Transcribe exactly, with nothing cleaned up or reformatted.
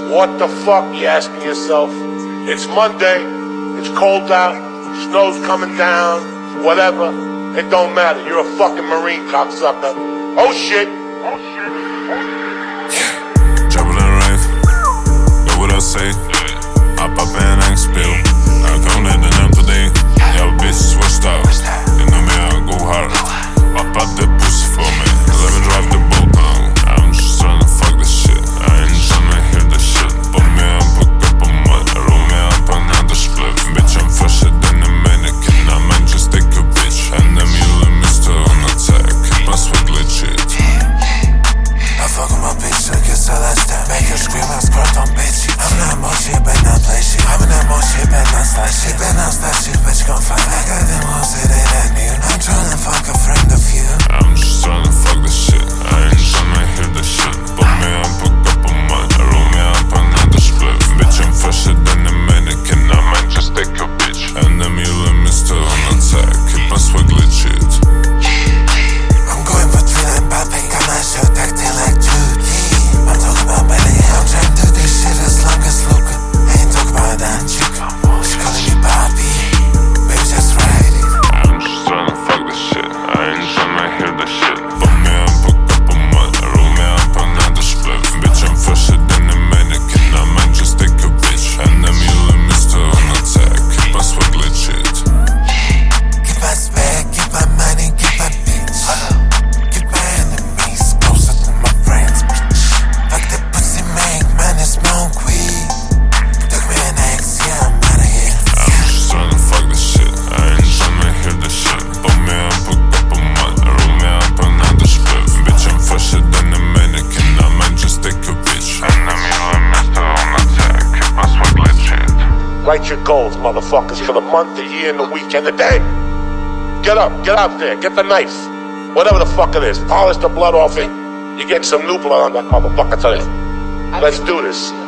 What the fuck, you asking yourself? It's Monday, it's cold out, snow's coming down, whatever. It don't matter, you're a fucking Marine cocksucker. Oh shit! Oh shit! Oh shit! Drop it in rave, do what I say. I pop en en speel. Nou, ik hou in de naam today. Jouw bitch switched out. In de meer, go hard. I pop that pussy for me. Let me drive the boat now. I'm just trying to fuck this shit. I ain't trying to hear this shit. Put me up, hook up a mud. Roll me up another split. Bitch, I'm fresher than a mannequin. I might just take a bitch. And them you and Mister on attack. Keep my swag legit. I fuck with my bitch, so get so that's that. Make her scream, I squirt on bitch. I'm in that more shit, better not play shit. I'm in that more shit, better not slide shit. Better not slide shit, bitch, gon' fight. I got them hoes, it ain't that new. I'm tryna fuck a friend of you. I'm just tryna fuck this shit. I ain't tryna hear this shit. Put me up, hook up a mud. Roll me up another split. Bitch, I'm fresher than a mannequin. I might just take a bitch. And them you and Mister on attack. Keep my swag legit. I'm going for three like Mbappe. Got my shirt tucked in like Jude. I'm talking about belly. I'm trying to do this shit as long as Luca. I ain't talking about that chica. She calling me Bobby. Baby, just ride it. I'm just tryna fuck this shit. I ain't tryna hear this shit. Put me up, hook up a mud. Roll me up another split. Bitch, I'm fresher than a mannequin. I might just take a bitch. And them you and Mister on attack. Keep my swag legit. Keep my swag, keep my money, keep my bitch. Keep my enemies closer to my friends. Fuck that pussy, make money, smoke weed. Took me an X, yeah, I'm outta here. I'm just tryna fuck this shit. I ain't tryna hear this shit. Put me up, hook up a mud. Roll me up another split. Bitch, I'm fresher than a mannequin. I might just take a bitch. And them you and Mister on attack. Keep my swag legit. Write your goals, motherfuckers, for the month, the year, and the week, and the day. Get up, get out there, get the knife. Whatever the fuck it is. Polish the blood off it. You're getting some new blood on that motherfucker today. Let's do this.